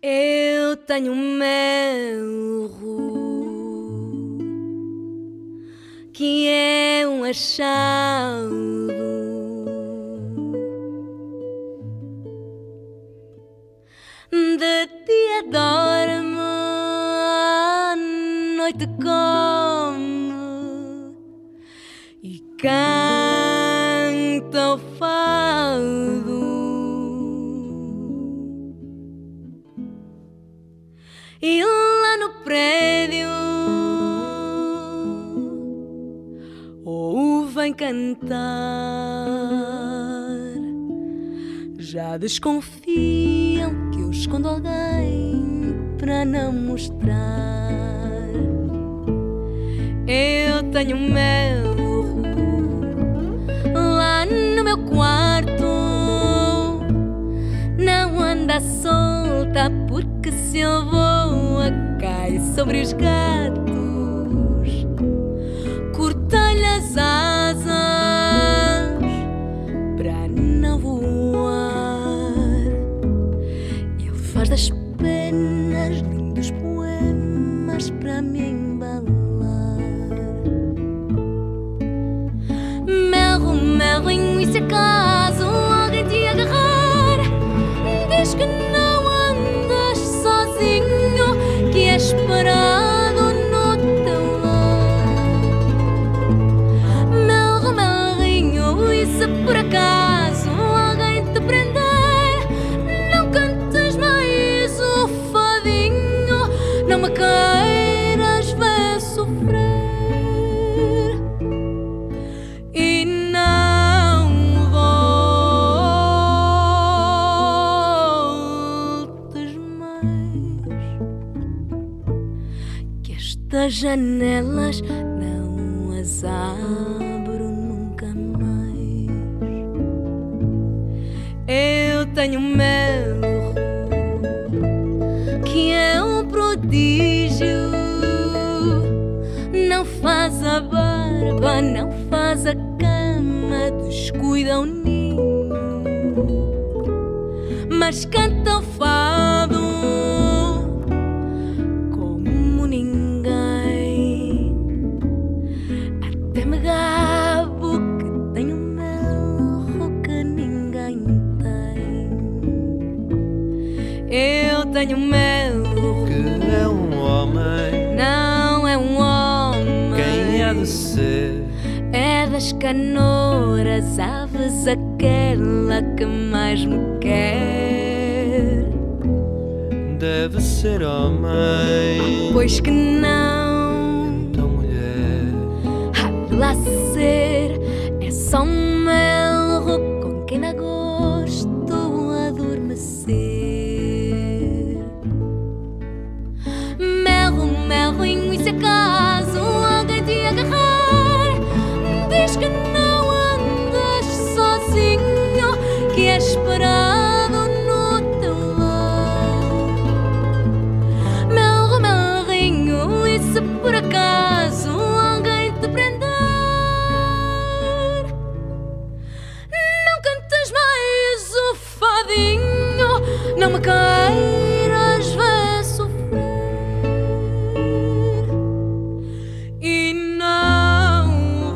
Eu tenho um melro que é um achado. De dia dorme, à noite come e canta o fado. E lá no prédio ouvem cantar, já desconfiam que eu escondo alguém para não mostrar. Eu tenho um melro lá no meu quarto, não anda solta, porque se eu voa cai sobre os gatos. Cortei-lhe as asas para não voar. Ele faz das penas lindos poemas para me embalar. Melro, melrinho, e se acaso alguém te agarrar, diz que não andas sozinho, que és parado no teu lar. Melro, melrinho, e se por acaso alguém te prender, não cantes mais o fadinho, não me queiras ver sofrer. E não voltes mais, que estas janelas não as abro nunca mais. Eu tenho um melro que é um prodígio, não faz a barba, não faz a cama, descuida o ninho, mas canta o fado como ninguém. Até me gabo que tenho um melro que ninguém tem. Eu tenho um melro que é um homem, não é um homem. quem há de ser? É das canouras aves aquela que mais me quer. Deve ser homem, Pois que não, então mulher. há de lá ser. É só um melro com quem dá gosto adormecer. Melro, melrinho, e se acaso alguém te agarrar, diz que não andas sozinho, que és parado no teu lar. Melro, melrinho, e se por acaso alguém te prender, não cantes mais o fadinho, não me queiras ver sofrer. E não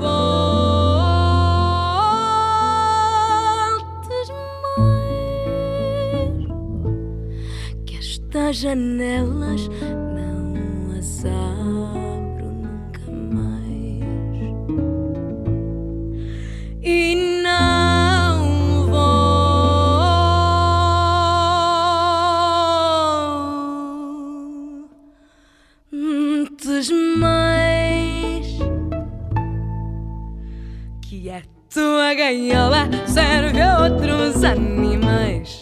voltes mais, que estas janelas não as abro nunca mais. E não voltes mais, que a tua ganhola serve a outros animais.